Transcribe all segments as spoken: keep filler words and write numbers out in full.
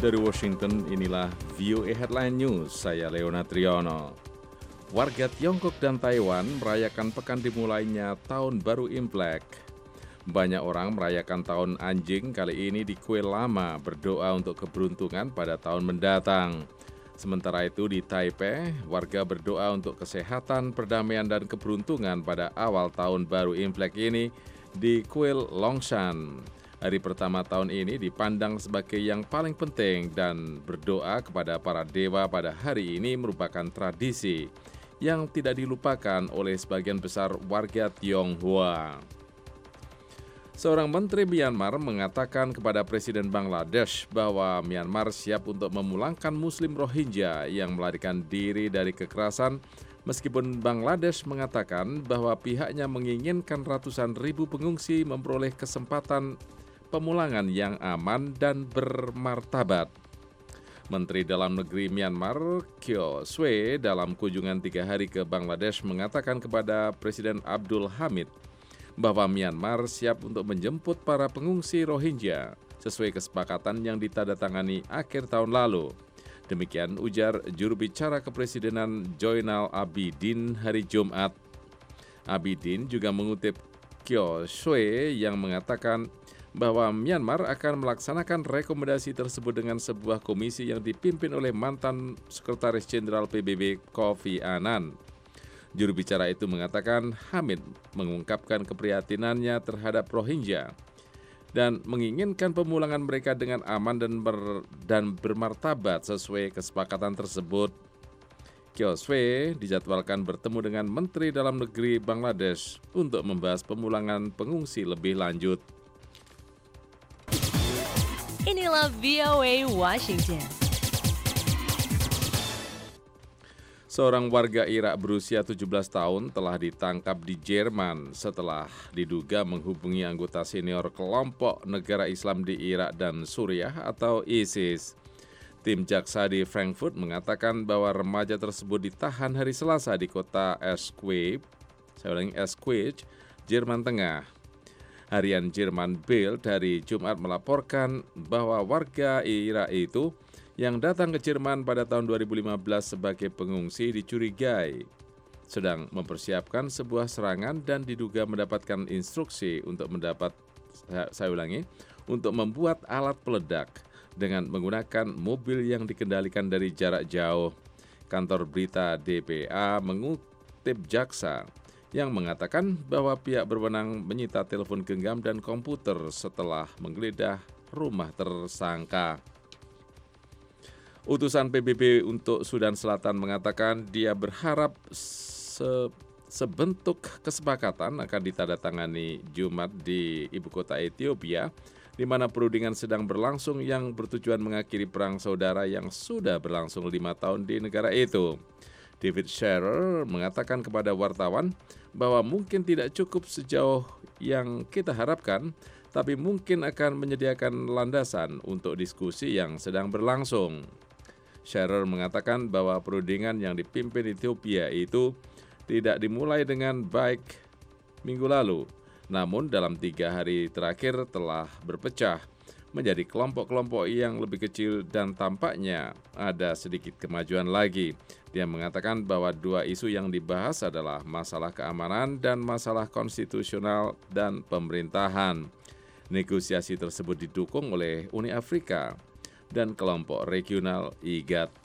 Dari Washington, inilah V O A Headline News, saya Leona Triono. Warga Tiongkok dan Taiwan merayakan pekan dimulainya Tahun Baru Imlek. Banyak orang merayakan Tahun Anjing kali ini di Kue Lama, berdoa untuk keberuntungan pada tahun mendatang. Sementara itu di Taipei, warga berdoa untuk kesehatan, perdamaian, dan keberuntungan pada awal Tahun Baru Imlek ini di Kuil Longshan. Hari pertama tahun ini dipandang sebagai yang paling penting dan berdoa kepada para dewa pada hari ini merupakan tradisi yang tidak dilupakan oleh sebagian besar warga Tionghoa. Seorang menteri Myanmar mengatakan kepada Presiden Bangladesh bahwa Myanmar siap untuk memulangkan Muslim Rohingya yang melarikan diri dari kekerasan, meskipun Bangladesh mengatakan bahwa pihaknya menginginkan ratusan ribu pengungsi memperoleh kesempatan pemulangan yang aman dan bermartabat. Menteri Dalam Negeri Myanmar, Kyaw Swe, dalam kunjungan tiga hari ke Bangladesh mengatakan kepada Presiden Abdul Hamid bahwa Myanmar siap untuk menjemput para pengungsi Rohingya sesuai kesepakatan yang ditandatangani akhir tahun lalu. Demikian ujar juru bicara kepresidenan Joynal Abidin hari Jumat. Abidin juga mengutip Kyaw Swe yang mengatakan bahwa Myanmar akan melaksanakan rekomendasi tersebut dengan sebuah komisi yang dipimpin oleh mantan Sekretaris Jenderal P B B Kofi Annan. Juru bicara itu mengatakan Hamid mengungkapkan keprihatinannya terhadap Rohingya dan menginginkan pemulangan mereka dengan aman dan, ber, dan bermartabat sesuai kesepakatan tersebut. Kyaw Swe dijadwalkan bertemu dengan Menteri Dalam Negeri Bangladesh untuk membahas pemulangan pengungsi lebih lanjut. Inilah V O A Washington. Seorang warga Irak berusia tujuh belas tahun telah ditangkap di Jerman setelah diduga menghubungi anggota senior kelompok negara Islam di Irak dan Suriah atau ISIS. Tim jaksa di Frankfurt mengatakan bahwa remaja tersebut ditahan hari Selasa di kota Eschweiz, saya ulangi Eschweiz, Jerman Tengah. Harian Jerman Bild dari Jumat melaporkan bahwa warga Irak itu yang datang ke Jerman pada tahun dua ribu lima belas sebagai pengungsi dicurigai sedang mempersiapkan sebuah serangan dan diduga mendapatkan instruksi untuk mendapat saya ulangi untuk membuat alat peledak dengan menggunakan mobil yang dikendalikan dari jarak jauh. Kantor berita D P A mengutip jaksa yang mengatakan bahwa pihak berwenang menyita telepon genggam dan komputer setelah menggeledah rumah tersangka. Utusan P B B untuk Sudan Selatan mengatakan dia berharap se- sebentuk kesepakatan akan ditandatangani Jumat di ibu kota Ethiopia, di mana perundingan sedang berlangsung yang bertujuan mengakhiri perang saudara yang sudah berlangsung lima tahun di negara itu. David Scherer mengatakan kepada wartawan bahwa mungkin tidak cukup sejauh yang kita harapkan, tapi mungkin akan menyediakan landasan untuk diskusi yang sedang berlangsung. Scherer mengatakan bahwa perundingan yang dipimpin Ethiopia itu tidak dimulai dengan baik minggu lalu, namun dalam tiga hari terakhir telah berpecah menjadi kelompok-kelompok yang lebih kecil dan tampaknya ada sedikit kemajuan lagi. Dia mengatakan bahwa dua isu yang dibahas adalah masalah keamanan dan masalah konstitusional dan pemerintahan. Negosiasi tersebut didukung oleh Uni Afrika dan kelompok regional I G A D.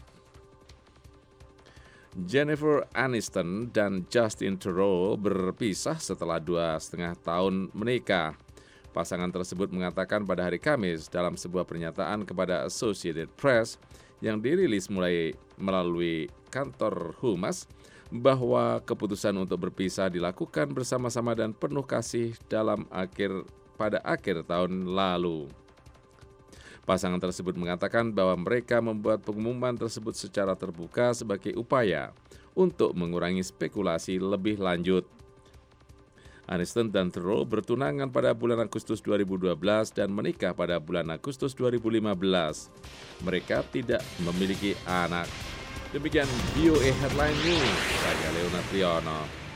Jennifer Aniston dan Justin Theroux berpisah setelah dua setengah tahun menikah. Pasangan tersebut mengatakan pada hari Kamis dalam sebuah pernyataan kepada Associated Press yang dirilis mulai melalui kantor Humas bahwa keputusan untuk berpisah dilakukan bersama-sama dan penuh kasih dalam akhir pada akhir tahun lalu. Pasangan tersebut mengatakan bahwa mereka membuat pengumuman tersebut secara terbuka sebagai upaya untuk mengurangi spekulasi lebih lanjut. Aniston dan Theroux bertunangan pada bulan Agustus dua ribu dua belas dan menikah pada bulan Agustus dua ribu lima belas. Mereka tidak memiliki anak. Demikian V O A Headline News. Saya Leona Triono.